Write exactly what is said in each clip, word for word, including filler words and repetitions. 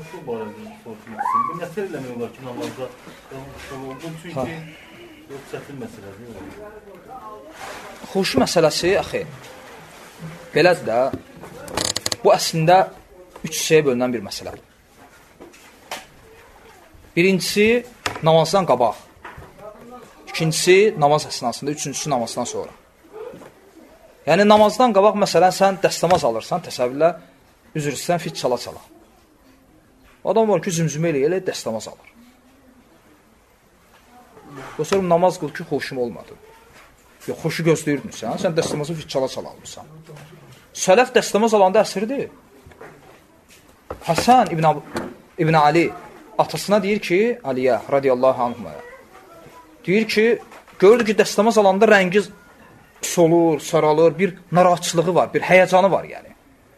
xuşu barədə soruşmaq istəyirəm. Bu nətər eləmək olar ki, namazda xuşu oldu? Çünki yox, çətin məsələdir. Xuşu məsələsi, axı, belədir də, bu əslində üç hissəyə bölünən bir məsələdir. Birincisi, namazdan qabaq. İkincisi, namaz əsnasında, üçüncüsü namazdan sonra. Yəni, namazdan qabaq, məsələn, sən dəstəmaz alırsan, təsəvvürlə, üzr istəyən fit çala-çala. Adam var ki, zümzümə elə elə dəstəmaz alır. O sonra namaz qıl ki, xoşum olmadı. Yox, xoşu gözləyirdin sən, sən dəstəmazı fit çala-çala almışsan. Sələf dəstəmaz alanda əsirdir. Hasan İbn, İbn Ali atasına deyir ki, Aliyə, radiyallahu anhumaya, deyir ki, görürdü ki, dəstəmaz alanda rəngi solur, saralır, bir narahatçılığı var, bir həyəcanı var yəni.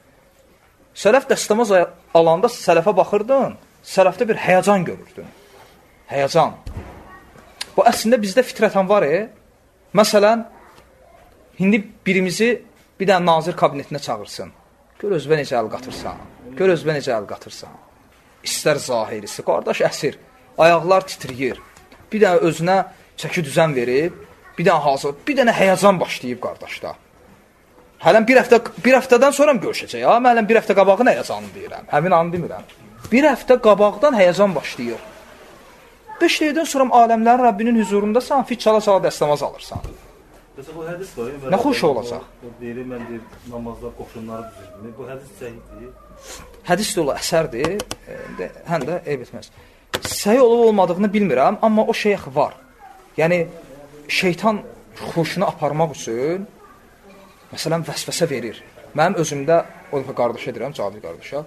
Sələf dəstəmaz alanda sələfə baxırdın, sələfdə bir həyəcan görürdün. Həyəcan. Bu əslində bizdə fitrətən var, e? Məsələn, indi birimizi bir dənə nazir kabinetinə çağırsın. Gör özbə necə əl qatırsan, gör özbə necə əl qatırsan. İstər zahirisi, qardaş əsir, ayaqlar titriyir. Bir dənə özünə çəki düzən verib, bir dənə hazır, bir dənə həyəcan başlayıb qardaşda. Hələn bir həftə, bir həftədən sonra mı görüşəcək? Ha? Mən hələn bir həftə qabağın həyəcanını deyirəm. Həmin anı demirəm. Bir həftə qabaqdan həyəcan başlayır. Beş dəqiqədən sonra aləmlərin Rəbbinin huzurundasan, fit çala-çala dəstəmaz alırsan. Məsələn, bu hədis var. Nə xoş olacaq? Deyir, mən deyir, namazda qoşunları düzürdüm. Bu hədis səhiddir. Hədis də ola, əsərdir. Həm də eyb etməz. Səhih olub olmadığını bilmirəm, amma o şeyx var. Yəni, şeytan xoşunu aparmaq üçün, məsələn, vəsvəsə verir. Mənim özümdə, o dəfə qardaşa edirəm, Cadir qardaşa.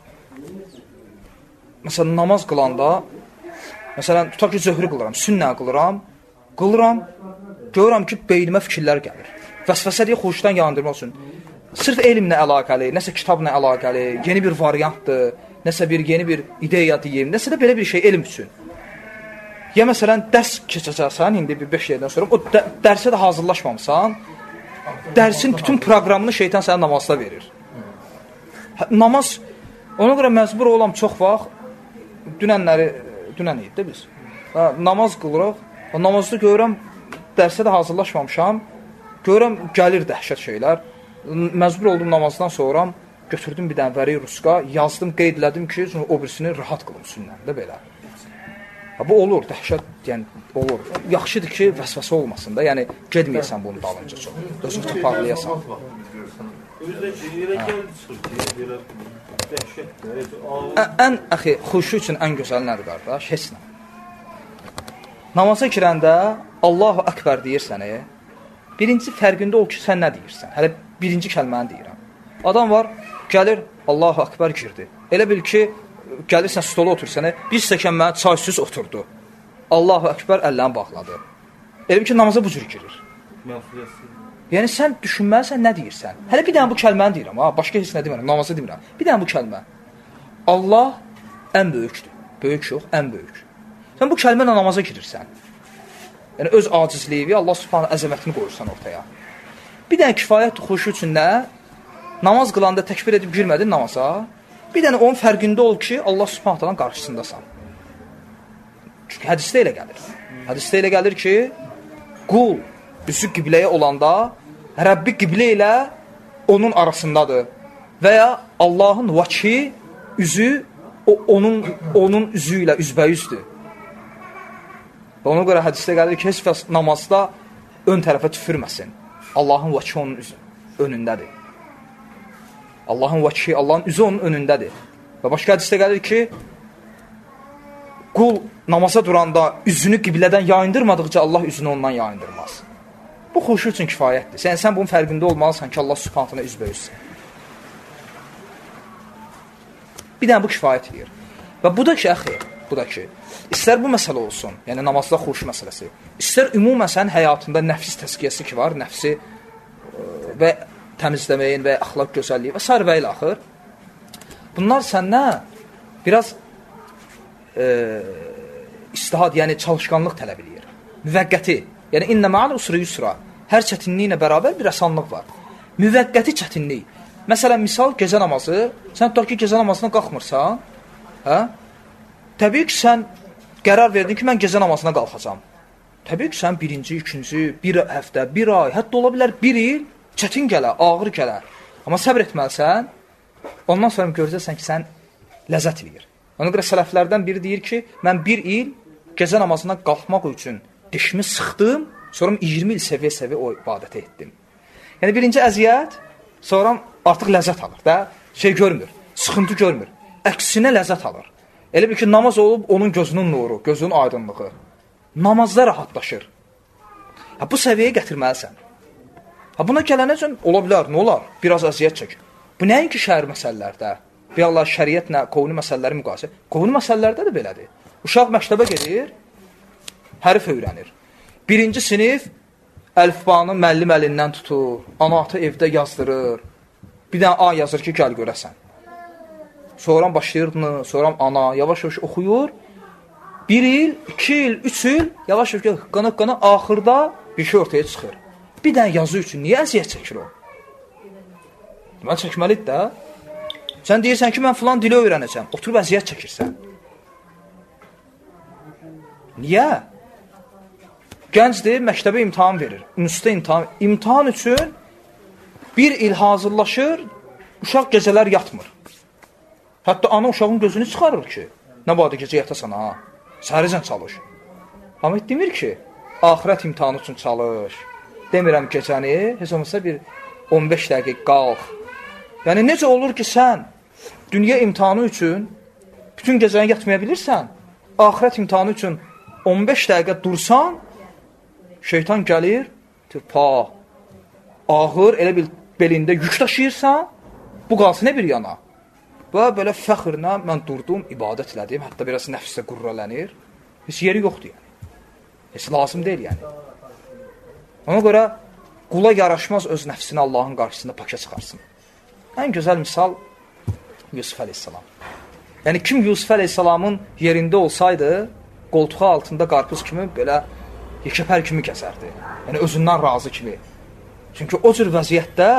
Məsələn, namaz qılanda, məsələn, tutaq ki, zöhrü qılıram, sünnə qılıram, qılıram, görürəm ki, beynimə fikirlər gəlir. Vəsvəsə deyə xoşdan yandırmaq üçün. Sırf elmlə əlaqəli, nəsə kitabla əlaqəli, yeni bir variantdır, nəsə bir yeni bir ideya deyim, nəsə də belə bir şey elm üçün. Ya məsələn, dərs keçəcəksən, indi bir beş yerdən sonra, o də, dərsə də hazırlaşmamısan, dərsin bütün proqramını şeytan sənə namazda verir. Namaz, ona görə məcbur olam çox vaxt, dünənləri, dünən idi də biz, ha, namaz qılırıq, namazda görürəm, dərsə də hazırlaşmamışam, görürəm, gəlir dəhşət şeylər, məcbur oldum namazdan sonra, götürdüm bir dənə vəri ruska, yazdım, qeyd elədim ki, o birisini rahat qılım sünnəndə belə. Ha, bu olur, dəhşət, yəni, olur. Yaxşıdır ki, vəsvəsə olmasın da, yəni, gedməyəsən bunun dalınca çox. Özünü toparlayasan. Ən, əxi, xuşu üçün ən gözəl nədir, qardaş? Heç nə. Namaza girəndə Allahu Əkbər deyirsən, e, birinci fərqində ol ki, sən nə deyirsən? Hələ birinci kəlməni deyirəm. Adam var, gəlir, Allahu Əkbər girdi. Elə bil ki, gəlirsən stola otursan, bir stəkan mənə çaysız oturdu. Allahu Əkbər əllərini bağladı. Elə bil ki, namaza bu cür girir. Yəni, sən düşünməlisən, nə deyirsən? Hələ bir dənə bu kəlməni deyirəm, ha, başqa heç nə demirəm, namaza demirəm. Bir dənə bu kəlmə. Allah ən böyükdür. Böyük yox, ən böyük. Sən bu kəlmənlə namaza girirsən. Yəni, öz acizliyi, Allah subhanə əzəmətini qoyursan ortaya. Bir dənə kifayət xoşu üçün nə? Namaz qılanda təkbir edib girmədin namaza. Bir dənə onun fərqində ol ki, Allah subhanətənin qarşısındasan. Çünki hədisdə elə gəlir. Hədisdə elə gəlir ki, qul üzü qibləyə olanda, Rəbbi qiblə ilə onun arasındadır. Və ya Allahın vəki üzü o, onun, onun üzü ilə üzbəyüzdür. Və ona görə hədisdə gəlir ki, heç kəs namazda ön tərəfə tüfürməsin. Allahın vəki onun üzü, önündədir. Allahın vəki, Allahın üzü onun önündədir. Və başqa hədisdə gəlir ki, qul namaza duranda üzünü qiblədən yayındırmadıqca Allah üzünü ondan yayındırmaz. Bu xoşu üçün kifayətdir. Sən, sən bunun fərqində olmalısan ki, Allah subhanətlə üzbəyüzsün. Bir dənə bu kifayət edir. Və bu da ki, əxi, bu da ki, istər bu məsələ olsun, yəni namazda xoş məsələsi, istər ümumən sənin həyatında nəfis təskiyyəsi ki var, nəfsi və təmizləməyin və əxlaq gözəlliyi və s. və ilə axır. Bunlar səndən biraz e, istihad, yəni çalışqanlıq tələb edir. Müvəqqəti, yəni innə ma'al usri yusra, hər çətinliyi ilə bərabər bir asanlıq var. Müvəqqəti çətinlik. Məsələn, misal, gecə namazı, sən tutaq ki, gecə namazına qalxmırsan, hə? Təbii ki, sən qərar verdin ki, mən gecə namazına qalxacam. Təbii ki, sən birinci, ikinci, bir həftə, bir ay, hətta ola bilər bir il çətin gələ, ağır gələ. Amma səbr etməlisən, ondan sonra görəcəksən ki, sən ləzzət verir. Ona görə sələflərdən biri deyir ki, mən bir il gecə namazına qalxmaq üçün dişimi sıxdım, sonra iyirmi il seviyə-seviyə o ibadətə etdim. Yəni, birinci əziyyət, sonra artıq ləzzət alır da, şey görmür, sıxıntı görmür, əksinə ləzzət alır. Elə bir ki, namaz olub onun gözünün nuru, gözünün aydınlığı. Namazda rahatlaşır. Ha, bu səviyyəyə gətirməlisən. Ha, buna gələnəcən ola bilər, nə olar? Biraz əziyyət çək. Bu nəyin ki, şəhər məsələlərdə, bir Allah şəriyyətlə, qovunu məsələləri müqayisə. Qovunu məsələlərdə də belədir. Uşaq məktəbə gedir, hərf öyrənir. Birinci sinif əlifbanı müəllim əlindən tutur, ana ata evdə yazdırır. Bir dənə A yazır ki, gəl görəsən. Sonra başlayır, sonra ana yavaş-yavaş oxuyur. Bir il, iki il, üç il, yavaş-yavaş qana-qana axırda bir şey ortaya çıxır. Bir dənə yazı üçün niyə əziyyət çəkir o? Deməli, çəkməlidir də. Sən deyirsən ki, mən filan dili öyrənəcəm. Oturub əziyyət çəkirsən. Niyə? Gəncdir, məktəbə imtahan verir. Üniversitə imtahan. İmtahan üçün bir il hazırlaşır, uşaq gecələr yatmır. Hətta ana uşağın gözünü çıxarır ki, nə badə gecə yatasan ha, səhərəcən çalış. Amma demir ki, axirət imtihanı üçün çalış. Demirəm gecəni, heç olmasa bir on beş dəqiqə qalx. Yəni, necə olur ki, sən dünya imtihanı üçün bütün gecəni yatmaya bilirsən, axirət imtihanı üçün on beş dəqiqə dursan, şeytan gəlir, pa, ağır, elə bil belində yük daşıyırsan, bu qalsın bir yana. Və belə fəxrlə mən durdum, ibadət elədim, hətta biraz nəfsdə qürrələnir. Heç yeri yoxdur, yəni. Heç lazım deyil, yəni. Ona görə qula yaraşmaz öz nəfsini Allahın qarşısında pakə çıxarsın. Ən gözəl misal Yusuf əleyhissalam. Yəni, kim Yusuf əleyhissalamın yerində olsaydı, qoltuğu altında qarpız kimi belə yekəpər kimi kəsərdi. Yəni, özündən razı kimi. Çünki o cür vəziyyətdə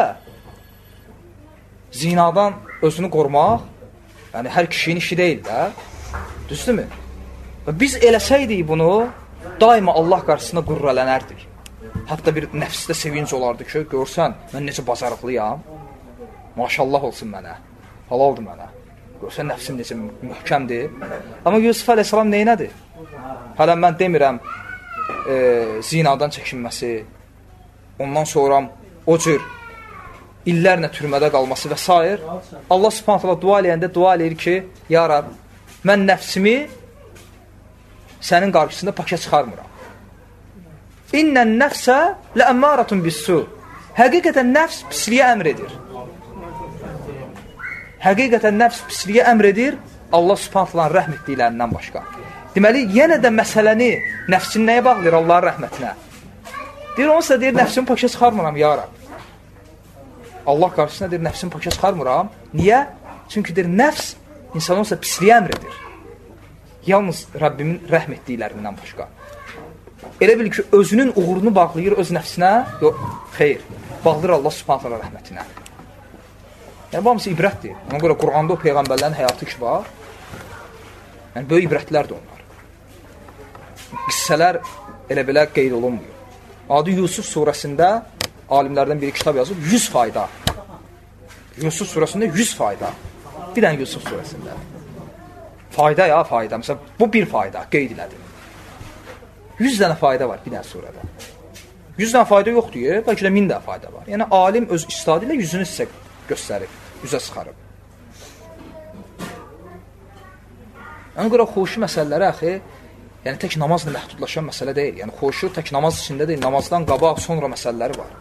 zinadan özünü qorumaq, yəni hər kişinin işi deyil də, düzdürmü? Və biz eləsəydik bunu, daima Allah qarşısında qürrələnərdik. Hətta bir nəfsdə sevinc olardı ki, görsən, mən necə bacarıqlıyam, maşallah olsun mənə, halaldır mənə. Görsən, nəfsim necə mühkəmdir. Amma Yusuf əleyhissalam neynədir? Hələ mən demirəm, e, zinadan çəkinməsi, ondan sonra o cür illərlə türmədə qalması və s. Allah subhanət hala dua eləyəndə dua eləyir ki, ya Rab, mən nəfsimi sənin qarşısında pakə çıxarmıram. İnnən nəfsə ləəmmaratun bissu. Həqiqətən nəfs pisliyə əmr edir. Həqiqətən nəfs pisliyə əmr edir Allah subhanət halanın rəhm etdiklərindən başqa. Deməli, yenə də məsələni nəfsin nəyə bağlayır Allahın rəhmətinə? Deyir, onsa deyir, nəfsimi pakə çıxarmıram, ya Rab. Allah qarşısında deyir, nəfsimi pakə çıxarmıram. Niyə? Çünki deyir, nəfs insan olsa pisliyə əmr edir. Yalnız Rəbbimin rəhm etdiklərindən başqa. Elə bil ki, özünün uğurunu bağlayır öz nəfsinə. Yox, xeyr. Bağlayır Allah subhanət hala rəhmətinə. Yəni, bu hamısı ibrətdir. Ona görə Qur'anda o Peyğəmbərlərin həyatı ki var. Yəni, böyük ibrətlərdir onlar. Qissələr elə belə qeyd olunmuyor. Adı Yusuf surəsində alimlərdən biri kitab yazıb, yüz fayda. Yusuf surəsində yüz fayda. Bir dənə Yusuf surəsində. Fayda ya, fayda. Məsələn, bu bir fayda, qeyd elədim. yüz dənə fayda var bir dənə surədə. yüz dənə fayda yoxdur, ya, bəlkə də min dənə fayda var. Yəni, alim öz istifadə ilə yüzünü sizə göstərib, yüzə çıxarıb. Ona görə xoşu məsələləri, əxi, yəni, tək namazla məhdudlaşan məsələ deyil. Yəni, xoşu tək namaz içində deyil, namazdan qabaq, sonra məsələləri var.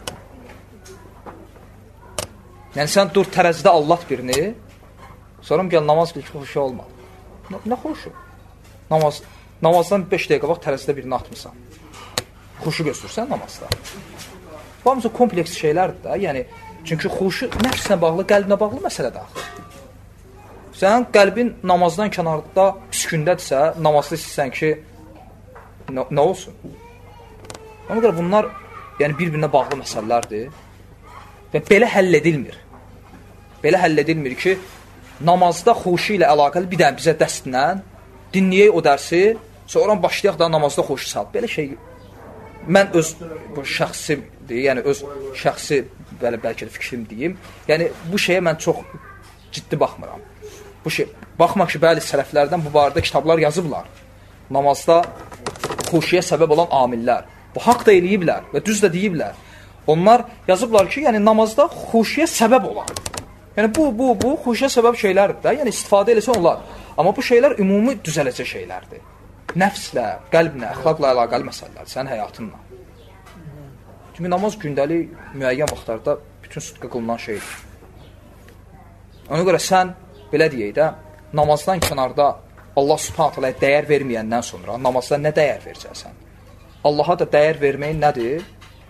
Yəni, sən dur tərəzidə Allah birini, sonra gəl namaz bil ki, xoşu olmadı. Nə, nə xoşu? Namaz, namazdan beş dəqiqə vaxt tərəzidə birini atmısan. Xoşu göstürsən namazda. Bu hamısı kompleks şeylərdir də. Yəni, çünki xoşu nəfslə bağlı, qəlbinə bağlı məsələ daxil. Sən qəlbin namazdan kənarda püskündədirsə, namazda istəyirsən ki, nə, nə olsun? Ona görə bunlar yəni, bir-birinə bağlı məsələlərdir və belə həll edilmir. Belə həll edilmir ki, namazda xoşu ilə əlaqəli bir dənə bizə dəstlə dinləyək o dərsi, sonra başlayaq da namazda xoşu sal. Belə şey, mən öz bu şəxsimdir, yəni öz şəxsi belə bəlkə də fikrim deyim. Yəni bu şeyə mən çox ciddi baxmıram. Bu şey, baxmaq ki, bəli sələflərdən bu barədə kitablar yazıblar. Namazda xuşuya səbəb olan amillər. Bu haqq da eləyiblər və düz də deyiblər. Onlar yazıblar ki, yəni namazda xuşuya səbəb olan. Yəni bu bu bu xuşuya səbəb şeylərdir də. Yəni istifadə eləsə onlar. Amma bu şeylər ümumi düzələcək şeylərdir. Nəfslə, qəlblə, əxlaqla əlaqəli məsələlər, sənin həyatınla. Çünki namaz gündəlik müəyyən vaxtlarda bütün sutqa qılınan şeydir. Ona görə sən belə deyək də, namazdan kənarda Allah Subhanahu taalaya dəyər verməyəndən sonra namazda nə dəyər verəcəksən? Allaha da dəyər verməyin nədir?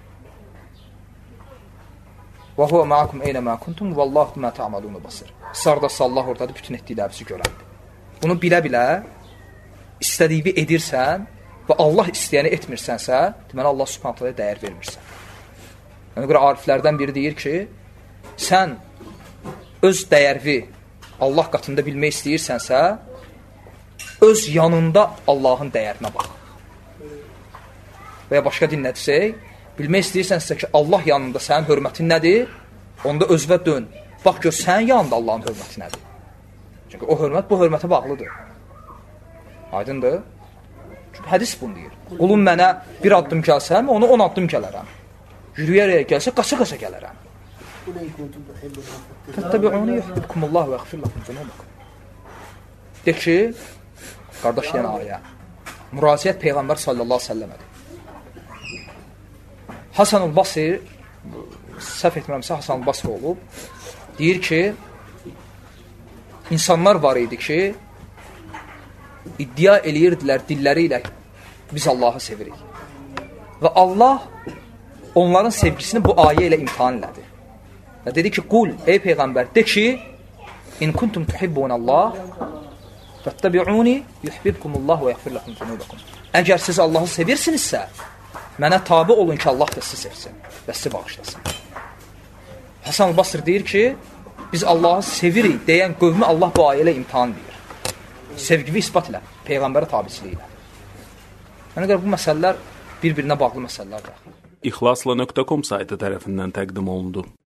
Və huve ma'akum eynəmə kuntum vallahu bimə ta'malun basir. Sardasa Allah ordadır, bütün etdiklərinizi görəndir. Bunu bilə-bilə istədiyini edirsən və Allah istəyəni etmirsənsə, deməli Allah Subhanahu taalaya dəyər vermirsən. Ona görə ariflərdən biri deyir ki, sən öz dəyərini Allah qatında bilmək istəyirsənsə, öz yanında Allahın dəyərinə bax. Və ya başqa dinlə desək, bilmək istəyirsənsə ki, Allah yanında sənin hörmətin nədir? Onda özvə dön. Bax gör, sənin yanında Allahın hörməti nədir? Çünki o hörmət bu hörmətə bağlıdır. Aydındır? Çünki hədis bunu deyir. Qulum mənə bir addım gəlsəm, onu on addım gələrəm. Yürüyərək gəlsə, qaça-qaça gələrəm. Fəttəbi'uni yuhibbukumullah və yəğfir lakum zunubakum. De ki, qardaş deyən ayə, müraciət Peyğəmbər sallallahu əleyhi və səlləmədir. Hasan-ül Basri, səhv etmirəmsə Hasan-ül Basri olub, deyir ki, insanlar var idi ki, iddia eləyirdilər dilləri ilə biz Allahı sevirik. Və Allah onların sevgisini bu ayə ilə imtihan elədi. Və dedi ki, qul, ey Peyğəmbər, de ki, in kuntum tuhibbunallah fəttəbi'uni yuhibbukumullah və yəğfir lakum zunubakum. Əgər siz Allahı sevirsinizsə, mənə tabi olun ki, Allah da sizi sevsin və sizi bağışlasın. Hasan-ül Basri deyir ki, biz Allahı sevirik deyən qövmü Allah bu ayə ilə imtihan deyir. Sevgini isbat ilə, Peyğəmbərə tabiçiliyi ilə. Yəni qədər bu məsələlər bir-birinə bağlı məsələlərdir. İxlasla nöqtə com saytı tərəfindən təqdim olundu.